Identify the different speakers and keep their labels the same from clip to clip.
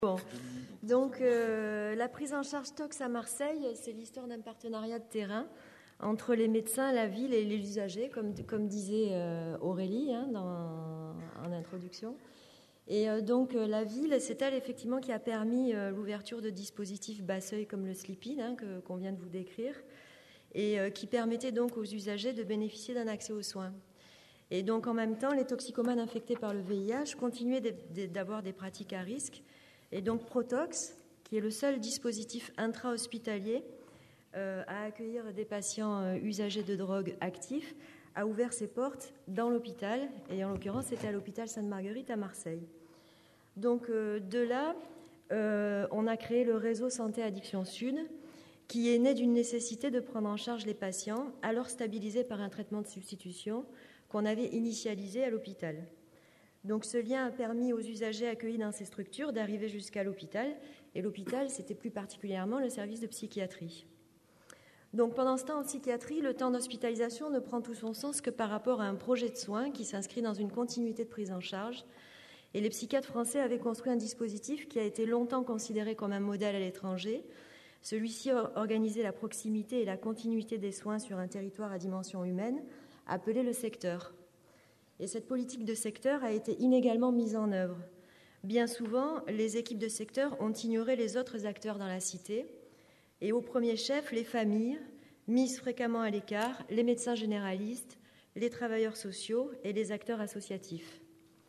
Speaker 1: Bon, donc la prise en charge TOX à Marseille, c'est l'histoire d'un partenariat de terrain entre les médecins, la ville et les usagers, comme disait Aurélie en introduction. Et donc la ville, c'est elle effectivement qui a permis l'ouverture de dispositifs bas seuil comme le Sleeping qu'on vient de vous décrire, et qui permettait donc aux usagers de bénéficier d'un accès aux soins. Et donc en même temps, les toxicomanes infectés par le VIH continuaient d'avoir des pratiques à risque. Et donc Protox, qui est le seul dispositif intra-hospitalier à accueillir des patients usagers de drogue actifs, a ouvert ses portes dans l'hôpital, et en l'occurrence c'était à l'hôpital Sainte-Marguerite à Marseille. Donc de là, on a créé le réseau Santé Addiction Sud, qui est né d'une nécessité de prendre en charge les patients, alors stabilisés par un traitement de substitution qu'on avait initialisé à l'hôpital. Donc ce lien a permis aux usagers accueillis dans ces structures d'arriver jusqu'à l'hôpital, et l'hôpital, c'était plus particulièrement le service de psychiatrie. Donc pendant ce temps, en psychiatrie, le temps d'hospitalisation ne prend tout son sens que par rapport à un projet de soins qui s'inscrit dans une continuité de prise en charge. Et les psychiatres français avaient construit un dispositif qui a été longtemps considéré comme un modèle à l'étranger. Celui-ci organisait la proximité et la continuité des soins sur un territoire à dimension humaine, appelé le secteur. Et cette politique de secteur a été inégalement mise en œuvre. Bien souvent, les équipes de secteur ont ignoré les autres acteurs dans la cité, et au premier chef, les familles, mises fréquemment à l'écart, les médecins généralistes, les travailleurs sociaux et les acteurs associatifs.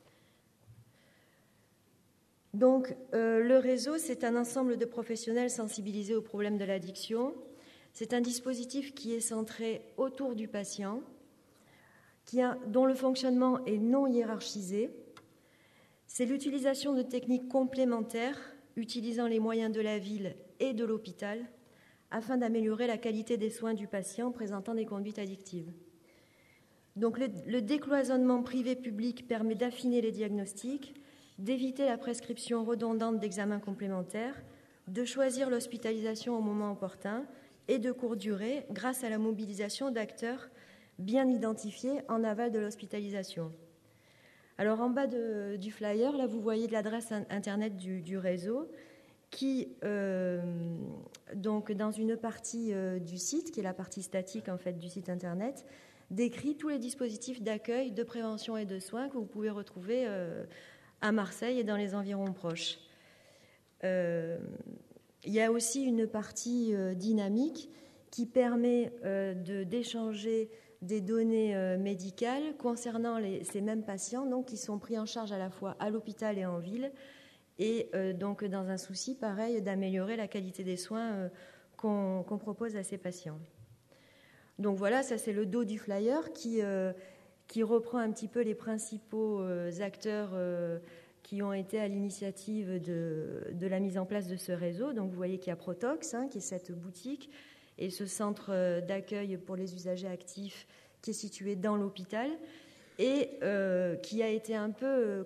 Speaker 1: Donc, le réseau, c'est un ensemble de professionnels sensibilisés aux problèmes de l'addiction. C'est un dispositif qui est centré autour du patient, dont le fonctionnement est non hiérarchisé. C'est l'utilisation de techniques complémentaires, utilisant les moyens de la ville et de l'hôpital, afin d'améliorer la qualité des soins du patient présentant des conduites addictives. Donc le décloisonnement privé-public permet d'affiner les diagnostics, d'éviter la prescription redondante d'examens complémentaires, de choisir l'hospitalisation au moment opportun et de courte durée grâce à la mobilisation d'acteurs bien identifiés en aval de l'hospitalisation. Alors en bas du flyer, là vous voyez l'adresse internet du réseau qui, donc dans une partie du site, qui est la partie statique en fait du site internet, décrit tous les dispositifs d'accueil, de prévention et de soins que vous pouvez retrouver à Marseille et dans les environs proches. Il y a aussi une partie dynamique qui permet d'échanger des données médicales concernant ces mêmes patients, donc, qui sont pris en charge à la fois à l'hôpital et en ville, et donc dans un souci pareil d'améliorer la qualité des soins qu'on propose à ces patients. Donc voilà, ça c'est le dos du flyer qui reprend un petit peu les principaux acteurs qui ont été à l'initiative de la mise en place de ce réseau. Donc vous voyez qu'il y a Protox, qui est cette boutique, et ce centre d'accueil pour les usagers actifs qui est situé dans l'hôpital et qui a été un peu,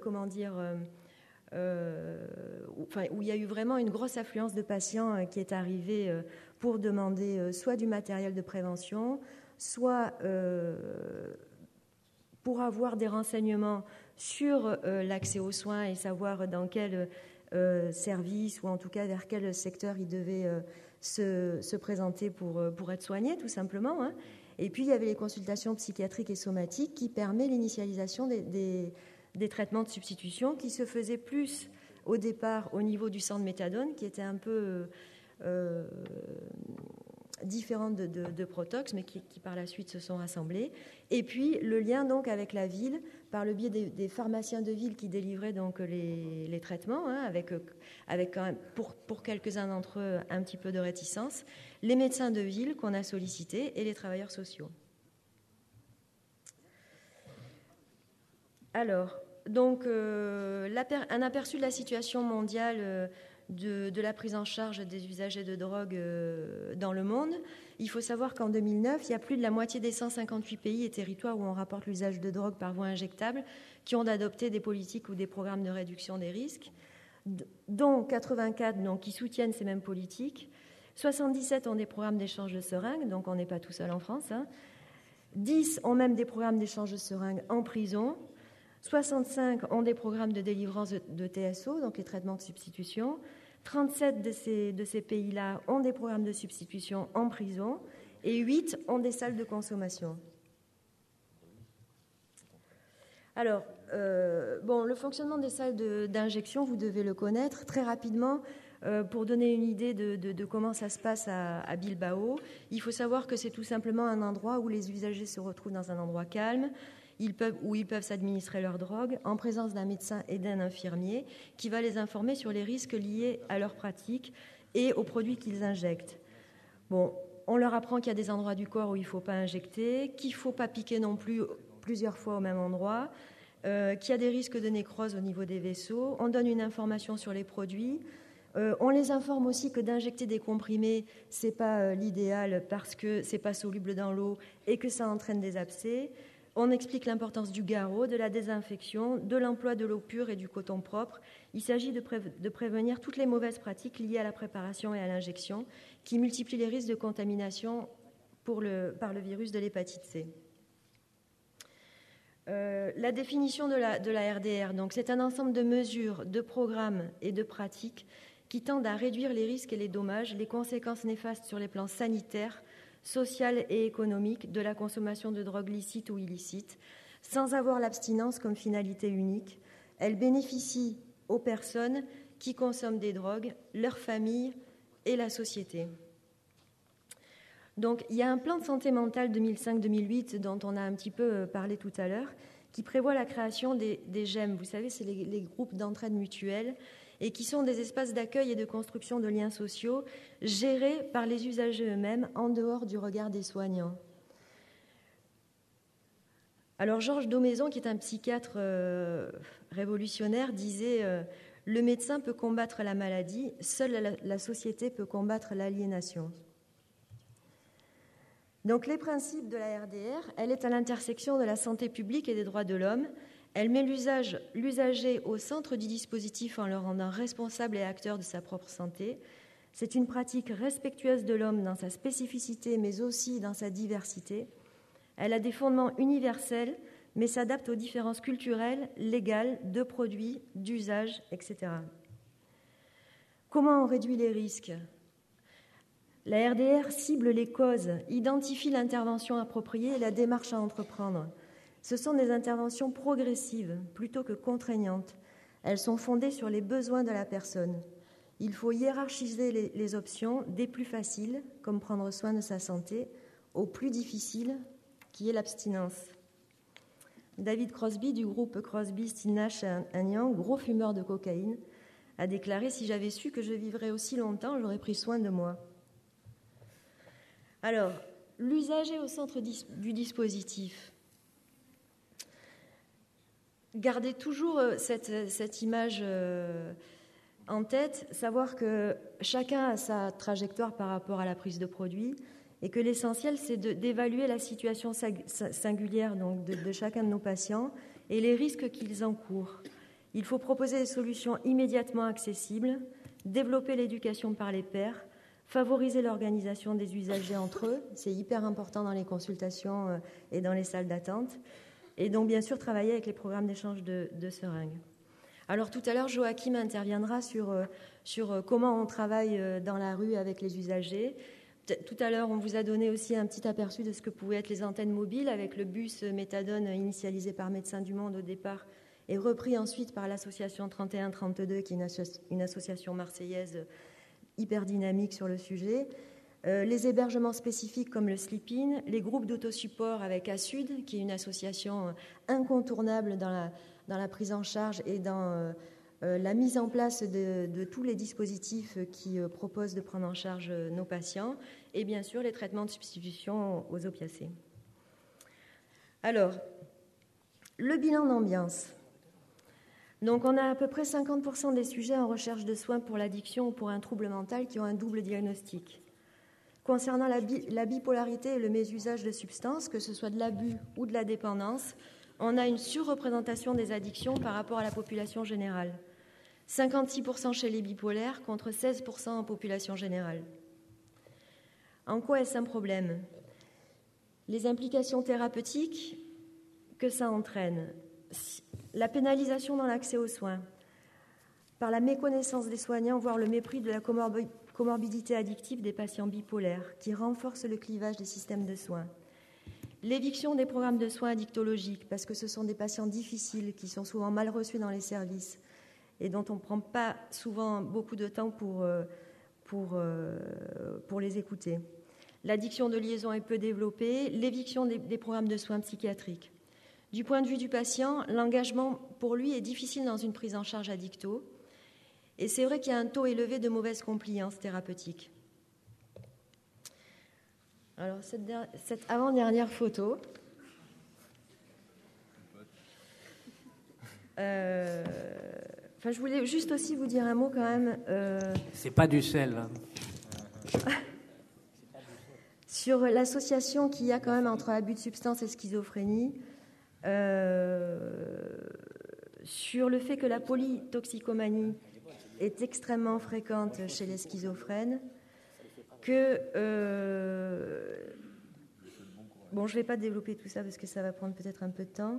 Speaker 1: où il y a eu vraiment une grosse affluence de patients qui est arrivée pour demander soit du matériel de prévention, soit pour avoir des renseignements sur l'accès aux soins et savoir dans quel service ou en tout cas vers quel secteur ils devaient se présenter pour être soignés, tout simplement. Et puis, il y avait les consultations psychiatriques et somatiques qui permettent l'initialisation des traitements de substitution qui se faisaient plus au départ au niveau du centre méthadone, qui était un peu différente de Protox, mais qui par la suite se sont rassemblés. Et puis le lien donc avec la ville, par le biais des pharmaciens de ville qui délivraient donc les traitements, avec quand même pour quelques-uns d'entre eux un petit peu de réticence, les médecins de ville qu'on a sollicités et les travailleurs sociaux. Alors, donc un aperçu de la situation mondiale de la prise en charge des usagers de drogue dans le monde. Il faut savoir qu'en 2009, il y a plus de la moitié des 158 pays et territoires où on rapporte l'usage de drogue par voie injectable qui ont adopté des politiques ou des programmes de réduction des risques, dont 84 qui soutiennent ces mêmes politiques. 77 ont des programmes d'échange de seringues, donc on n'est pas tout seul en France. 10 ont même des programmes d'échange de seringues en prison. 65 ont des programmes de délivrance de TSO, donc les traitements de substitution. 37 de ces pays-là ont des programmes de substitution en prison et 8 ont des salles de consommation. Alors, le fonctionnement des salles d'injection, vous devez le connaître. Très rapidement, pour donner une idée de comment ça se passe à Bilbao, il faut savoir que c'est tout simplement un endroit où les usagers se retrouvent dans un endroit calme, où ils peuvent s'administrer leur drogue en présence d'un médecin et d'un infirmier qui va les informer sur les risques liés à leur pratique et aux produits qu'ils injectent. Bon, on leur apprend qu'il y a des endroits du corps où il ne faut pas injecter, qu'il ne faut pas piquer non plus plusieurs fois au même endroit, qu'il y a des risques de nécrose au niveau des vaisseaux. On donne une information sur les produits. On les informe aussi que d'injecter des comprimés, ce n'est pas l'idéal parce que ce n'est pas soluble dans l'eau et que ça entraîne des abcès. On explique l'importance du garrot, de la désinfection, de l'emploi de l'eau pure et du coton propre. Il s'agit de prévenir toutes les mauvaises pratiques liées à la préparation et à l'injection qui multiplient les risques de contamination par le virus de l'hépatite C. La définition de la RDR, donc, c'est un ensemble de mesures, de programmes et de pratiques qui tendent à réduire les risques et les dommages, les conséquences néfastes sur les plans sanitaires, social et économique de la consommation de drogues licites ou illicites, sans avoir l'abstinence comme finalité unique. Elle bénéficie aux personnes qui consomment des drogues, leurs familles et la société. Donc, il y a un plan de santé mentale 2005-2008 dont on a un petit peu parlé tout à l'heure, qui prévoit la création des GEM. Vous savez, c'est les groupes d'entraide mutuelle et qui sont des espaces d'accueil et de construction de liens sociaux gérés par les usagers eux-mêmes en dehors du regard des soignants. Alors, Georges Daumaison, qui est un psychiatre révolutionnaire, disait « Le médecin peut combattre la maladie, seule la société peut combattre l'aliénation ». Donc, les principes de la RDR, elle est à l'intersection de la santé publique et des droits de l'homme. Elle met l'usager au centre du dispositif en le rendant responsable et acteur de sa propre santé. C'est une pratique respectueuse de l'homme dans sa spécificité, mais aussi dans sa diversité. Elle a des fondements universels, mais s'adapte aux différences culturelles, légales, de produits, d'usage, etc. Comment on réduit les risques ? La RDR cible les causes, identifie l'intervention appropriée et la démarche à entreprendre. Ce sont des interventions progressives plutôt que contraignantes. Elles sont fondées sur les besoins de la personne. Il faut hiérarchiser les options des plus faciles, comme prendre soin de sa santé, aux plus difficiles, qui est l'abstinence. David Crosby, du groupe Crosby, Still Nash & Young, gros fumeur de cocaïne, a déclaré « Si j'avais su que je vivrais aussi longtemps, j'aurais pris soin de moi ». Alors, l'usager au centre du dispositif. Gardez toujours cette image en tête, savoir que chacun a sa trajectoire par rapport à la prise de produit et que l'essentiel, c'est d'évaluer la situation singulière donc de chacun de nos patients et les risques qu'ils encourent. Il faut proposer des solutions immédiatement accessibles, développer l'éducation par les pairs, favoriser l'organisation des usagers entre eux, c'est hyper important dans les consultations et dans les salles d'attente, et donc bien sûr travailler avec les programmes d'échange de seringues. Alors tout à l'heure, Joachim interviendra sur comment on travaille dans la rue avec les usagers. Tout à l'heure, on vous a donné aussi un petit aperçu de ce que pouvaient être les antennes mobiles avec le bus méthadone initialisé par Médecins du Monde au départ et repris ensuite par l'association 3132 qui est une association marseillaise hyper dynamique sur le sujet, les hébergements spécifiques comme le Sleep-In, les groupes d'autosupport avec ASUD, qui est une association incontournable dans la prise en charge et dans la mise en place de tous les dispositifs qui proposent de prendre en charge nos patients, et bien sûr les traitements de substitution aux opiacés. Alors, le bilan d'ambiance. Donc, on a à peu près 50% des sujets en recherche de soins pour l'addiction ou pour un trouble mental qui ont un double diagnostic. Concernant la bipolarité et le mésusage de substances, que ce soit de l'abus ou de la dépendance, on a une surreprésentation des addictions par rapport à la population générale. 56% chez les bipolaires contre 16% en population générale. En quoi est-ce un problème ? Les implications thérapeutiques que ça entraîne. La pénalisation dans l'accès aux soins, par la méconnaissance des soignants, voire le mépris de la comorbidité addictive des patients bipolaires, qui renforce le clivage des systèmes de soins. L'éviction des programmes de soins addictologiques, parce que ce sont des patients difficiles qui sont souvent mal reçus dans les services et dont on ne prend pas souvent beaucoup de temps pour les écouter. L'addiction de liaison est peu développée, l'éviction des programmes de soins psychiatriques. Du point de vue du patient, l'engagement pour lui est difficile dans une prise en charge addicto. Et c'est vrai qu'il y a un taux élevé de mauvaise compliance thérapeutique. Alors, cette avant-dernière photo, je voulais juste aussi vous dire un mot quand même.
Speaker 2: C'est pas du sel. Hein.
Speaker 1: Sur l'association qu'il y a quand même entre abus de substances et schizophrénie, sur le fait que la polytoxicomanie est extrêmement fréquente chez les schizophrènes, que... je ne vais pas développer tout ça parce que ça va prendre peut-être un peu de temps.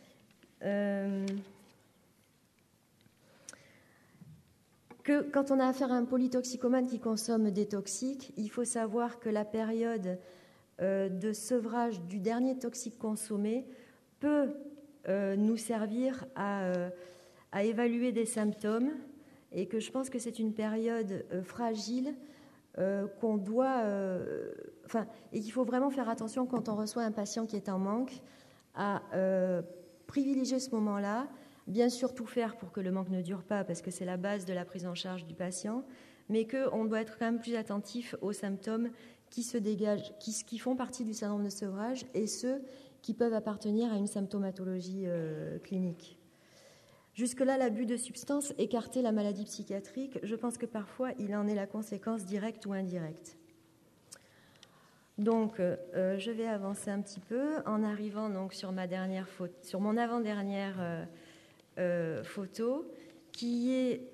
Speaker 1: Que quand on a affaire à un polytoxicomane qui consomme des toxiques, il faut savoir que la période de sevrage du dernier toxique consommé peut nous servir à évaluer des symptômes, et que je pense que c'est une période fragile qu'on doit... et qu'il faut vraiment faire attention quand on reçoit un patient qui est en manque à privilégier ce moment-là, bien sûr tout faire pour que le manque ne dure pas, parce que c'est la base de la prise en charge du patient, mais qu'on doit être quand même plus attentif aux symptômes qui se dégagent, qui font partie du syndrome de sevrage, et ceux qui peuvent appartenir à une symptomatologie clinique. Jusque-là, l'abus de substances écartait la maladie psychiatrique. Je pense que parfois, il en est la conséquence directe ou indirecte. Donc, je vais avancer un petit peu en arrivant donc sur mon avant-dernière photo, qui est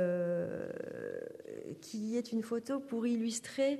Speaker 1: une photo pour illustrer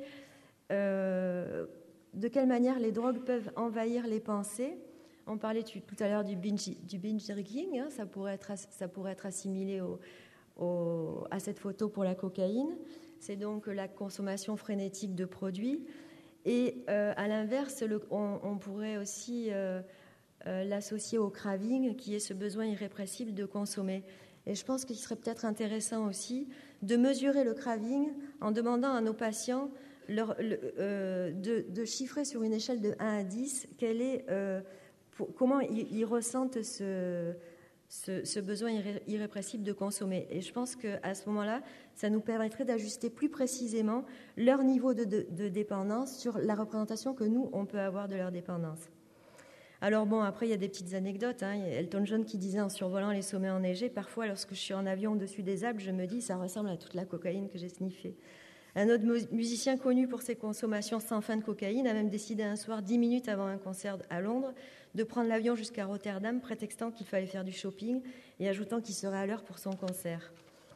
Speaker 1: de quelle manière les drogues peuvent envahir les pensées. On parlait tout à l'heure du binge drinking, hein, ça pourrait être assimilé à cette photo pour la cocaïne. C'est donc la consommation frénétique de produits. Et à l'inverse, on pourrait aussi l'associer au craving, qui est ce besoin irrépressible de consommer. Et je pense qu'il serait peut-être intéressant aussi de mesurer le craving en demandant à nos patients de chiffrer sur une échelle de 1 à 10 comment ils ressentent ce besoin irrépressible de consommer. Et je pense qu'à ce moment-là, ça nous permettrait d'ajuster plus précisément leur niveau de dépendance sur la représentation que nous, on peut avoir de leur dépendance. Alors bon, après, il y a des petites anecdotes. Hein. Il y a Elton John qui disait en survolant les sommets enneigés, parfois, lorsque je suis en avion au-dessus des Alpes, je me dis, ça ressemble à toute la cocaïne que j'ai sniffée. Un autre musicien connu pour ses consommations sans fin de cocaïne a même décidé un soir, 10 minutes avant un concert à Londres, de prendre l'avion jusqu'à Rotterdam, prétextant qu'il fallait faire du shopping et ajoutant qu'il serait à l'heure pour son concert.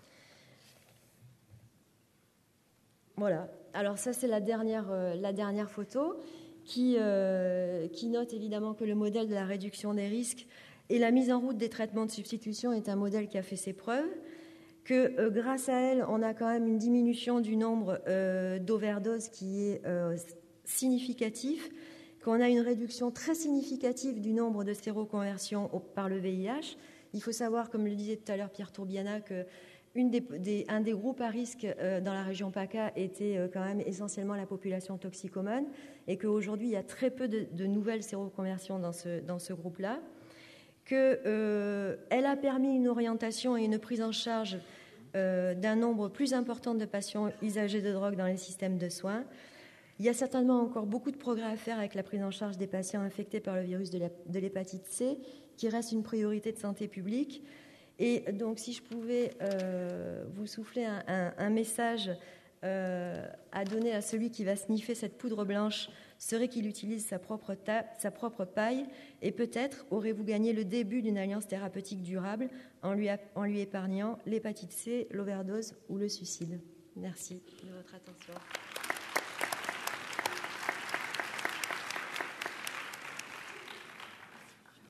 Speaker 1: Voilà. Alors ça, c'est la dernière photo qui note évidemment que le modèle de la réduction des risques et la mise en route des traitements de substitution est un modèle qui a fait ses preuves, que grâce à elle, on a quand même une diminution du nombre d'overdoses qui est significatif, qu'on a une réduction très significative du nombre de séroconversions par le VIH. Il faut savoir, comme le disait tout à l'heure Pierre Tourbiana, que un des groupes à risque dans la région PACA était quand même essentiellement la population toxicomane, et qu'aujourd'hui, il y a très peu de nouvelles séroconversions dans ce groupe-là, qu'elle a permis une orientation et une prise en charge d'un nombre plus important de patients usagers de drogue dans les systèmes de soins. Il y a certainement encore beaucoup de progrès à faire avec la prise en charge des patients infectés par le virus de l'hépatite C, qui reste une priorité de santé publique. Et donc, si je pouvais vous souffler un message à donner à celui qui va sniffer cette poudre blanche, serait qu'il utilise sa propre paille, et peut-être aurez-vous gagné le début d'une alliance thérapeutique durable en lui épargnant l'hépatite C, l'overdose ou le suicide. Merci de votre attention.